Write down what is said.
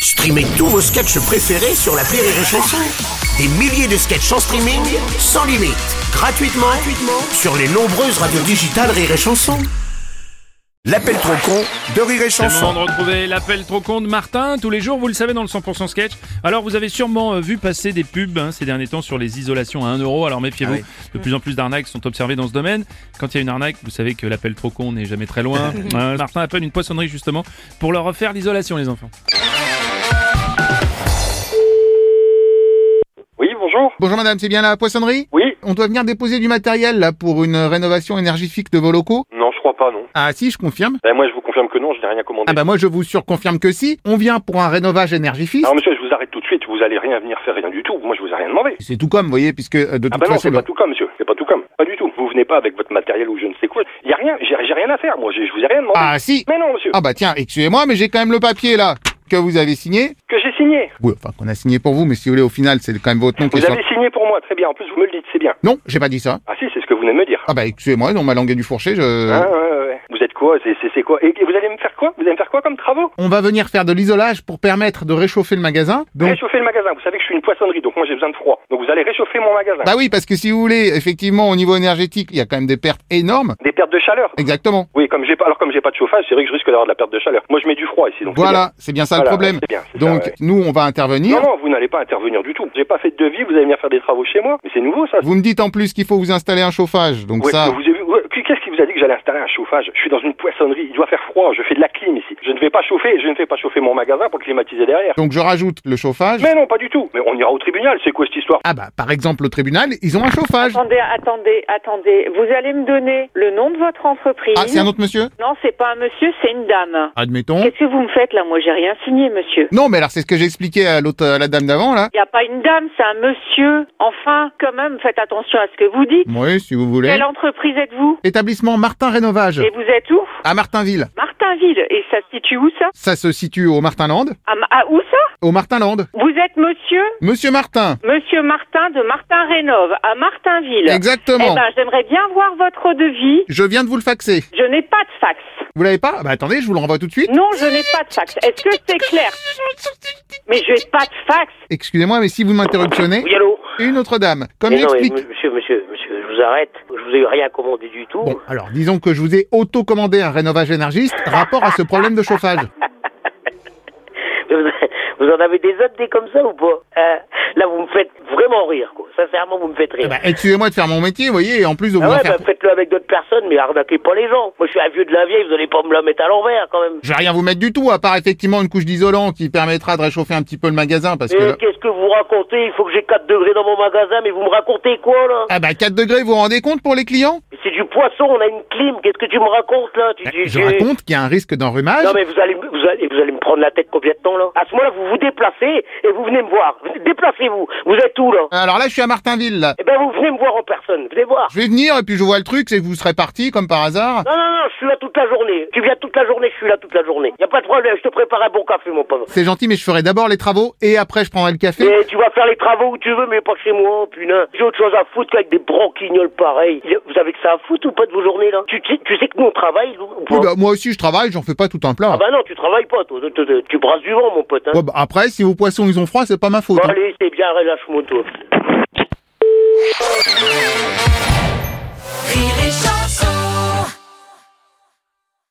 Streamez tous vos sketchs préférés sur l'appli Rire et Chanson. Des milliers de sketchs en streaming, sans limite, gratuitement sur les nombreuses radios digitales Rire et Chanson. L'appel trop con de Rire et Chanson. C'est le moment de retrouver l'appel trop con de Martin. Tous les jours, vous le savez, dans le 100% sketch. Alors, vous avez sûrement vu passer des pubs ces derniers temps sur les isolations à 1 euro. Alors, méfiez-vous. Ah oui. De plus en plus d'arnaques sont observées dans ce domaine. Quand il y a une arnaque, vous savez que l'appel trop con n'est jamais très loin. Martin appelle une poissonnerie, justement, pour leur refaire l'isolation, les enfants. Oui, bonjour. Bonjour madame, c'est bien la poissonnerie ? Oui. On doit venir déposer du matériel là pour une rénovation énergétique de vos locaux. Non, je crois pas, non. Ah si, je confirme. Moi, je vous confirme que non, je n'ai rien commandé. Ah bah moi je vous surconfirme que si. On vient pour un rénovage énergifiste. Alors monsieur, je vous arrête tout de suite, vous allez rien venir faire, rien du tout. Moi, je vous ai rien demandé. C'est tout comme, vous voyez, puisque de toute Non, façon... c'est pas tout comme, monsieur. C'est pas tout comme. Pas du tout. Vous venez pas avec votre matériel ou je ne sais quoi. Y a rien, j'ai rien à faire, moi. Je vous ai rien demandé. Ah si. Mais non, monsieur. Ah bah tiens, excusez-moi, mais j'ai quand même le papier là que vous avez signé. Que j'ai signé. Oui, enfin qu'on a signé pour vous, mais si vous voulez, au final, c'est quand même votre nom qui Vous est sur... avez signé pour moi, très bien. En plus, vous me le dites, c'est bien. Non, j'ai pas dit ça. Ah si, c'est ce que vous venez de me dire. Ah bah excusez-moi, dans ma langue du fourché, je... Ouais. Vous êtes quoi? C'est quoi? Et vous allez me faire quoi? Vous allez me faire quoi comme travaux? On va venir faire de l'isolage pour permettre de réchauffer le magasin. Donc... Réchauffer le magasin. Vous savez que je suis une poissonnerie, donc moi j'ai besoin de froid. Donc vous allez réchauffer mon magasin. Bah oui, parce que si vous voulez, effectivement, au niveau énergétique, il y a quand même des pertes énormes. Des pertes de chaleur. Exactement. Oui, comme j'ai pas de chauffage, c'est vrai que je risque d'avoir de la perte de chaleur. Moi, je mets du froid ici, donc Voilà, c'est bien ça le Voilà, problème. c'est bien, c'est Donc, ça, ouais. nous, on va intervenir. Non, vous n'allez pas intervenir du tout. J'ai pas fait de devis, vous allez venir faire des travaux chez moi. Mais c'est nouveau, ça. Vous me dites en plus qu'il faut vous installer un chauffage. Donc Ouais, ça... mais qu'est-ce qui vous a dit que j'allais installer un chauffage? Je suis dans une poissonnerie, il doit faire froid, je fais de la clim ici. Je ne fais pas chauffer mon magasin pour climatiser derrière. Donc je rajoute le chauffage. Mais non, pas du tout. Mais on ira au tribunal, c'est quoi cette histoire? Ah bah, par exemple, au tribunal, ils ont un chauffage. Attendez. Vous allez me donner le nom de votre entreprise? Ah, c'est un autre monsieur? Non, c'est pas un monsieur, c'est une dame. Admettons. Qu'est-ce que vous me faites là? Moi, j'ai rien signé, monsieur. Non, mais alors c'est ce que j'ai expliqué à la dame d'avant, là. Il n'y a pas une dame, c'est un monsieur. Enfin, quand même, faites attention à ce que vous dites. Oui, si vous voulez. Quelle entreprise êtes-vous? Établissement Martin Rénovage. Et vous êtes où? À Martinville. Martinville. Et ça se situe où, ça? Ça se situe au Martinland. Où ça? Au Martinland. Vous êtes monsieur? Monsieur Martin. Monsieur Martin de Martin Rénove, à Martinville. Exactement. Eh ben, j'aimerais bien voir votre devis. Je viens de vous le faxer. Je n'ai pas de fax. Vous l'avez pas? Bah attendez, je vous le renvoie tout de suite. Non, je n'ai pas de fax. Est-ce que c'est clair? Mais je n'ai pas de fax. Excusez-moi, mais si vous m'interruptionnez... Oui, allô? Une autre dame. Comme Mais non, mais j'explique... monsieur, je vous arrête. Je vous ai rien commandé du tout. Bon, alors disons que je vous ai auto-commandé un rénovage énergiste rapport à ce problème de chauffage. Vous en avez des autres, des comme ça ou pas? Là, vous me faites vraiment rire, quoi. Sincèrement, vous me faites rire. Bah, excusez-moi de faire mon métier, vous voyez, et en plus de vous en faire... faites-le avec d'autres personnes, mais arnaquez pas les gens. Moi, je suis un vieux de la vieille, vous allez pas me la mettre à l'envers, quand même. Je vais rien vous mettre du tout, à part effectivement une couche d'isolant qui permettra de réchauffer un petit peu le magasin, parce que... Mais là- qu'est-ce que vous racontez? Il faut que j'ai 4 degrés dans mon magasin, mais vous me racontez quoi, là? Ah bah 4 degrés, vous vous rendez compte pour les clients? C'est du poisson, on a une clim. Qu'est-ce que tu me racontes, là? Je raconte qu'il y a un risque d'enrhumage. Non, mais vous allez me prendre la tête combien de temps, là? À ce moment-là, vous vous déplacez et vous venez me voir. Déplacez-vous. Vous êtes où, là? Alors là, je suis à Martinville, là. Eh ben, vous venez me voir en personne. Venez voir. Je vais venir, et puis je vois le truc, c'est que vous serez parti, comme par hasard. Non, je suis là toute la journée. Tu viens toute la journée, je suis là toute la journée. Y a pas de problème, je te prépare un bon café, mon pote. C'est gentil, mais je ferai d'abord les travaux, et après je prendrai le café. Et tu vas faire les travaux où tu veux, mais pas chez moi, putain. J'ai autre chose à foutre qu'avec des branquignoles pareils. Vous avez que ça à foutre ou pas de vos journées, là? Tu sais que nous, on travaille, ou pas? Oui, bah, moi aussi je travaille, j'en fais pas tout un plat. Ah bah non, tu travailles pas, toi. Tu brasses du vent, mon pote, hein. Ouais, bah, après, si vos poissons ils ont froid, c'est pas ma faute. Bon, Hein. allez, c'est bien, relâche-moi, toi. Rire et Chanson.